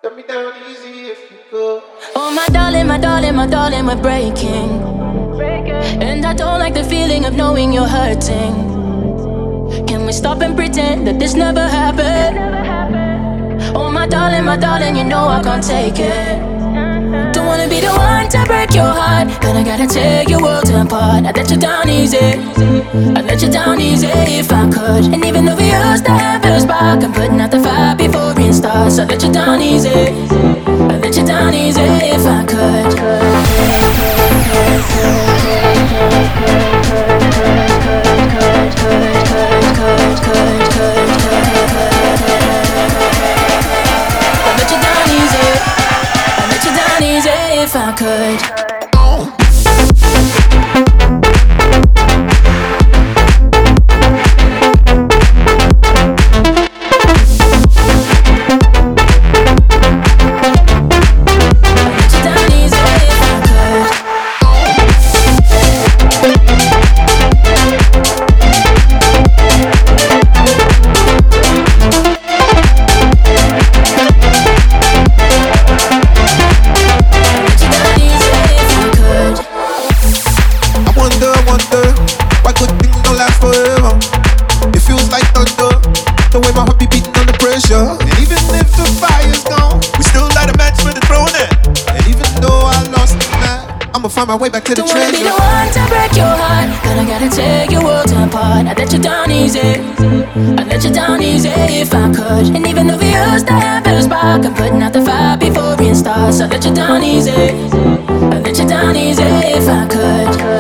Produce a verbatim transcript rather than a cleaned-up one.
Let me down easy if you could. Oh my darling, my darling, my darling, we're breaking. And I don't like the feeling of knowing you're hurting. Can we stop and pretend that this never happened? Oh my darling, my darling, you know I can't take it. Don't wanna be the one to break your heart, but I gotta tear your world apart. I'd let you down easy, I'd let you down easy if I could. And even though we used to have a spark, I'm putting out the fire before it starts. I'd let you down easy, I'd let you down easy if I could. I'd let you down easy, I'd let you down easy if I could. The way my heart be beating under pressure. And even if the fire's gone, we still light a match for the throne. And even though I lost the night, I'ma find my way back to the Don't treasure. Don't wanna be the one to break your heart, but I gotta tear your world apart. I'd let you down easy, I'd let you down easy if I could. And even though we used to have a spark, I'm putting out the fire before it starts. I'd let you down easy, I'd let you down easy if I could.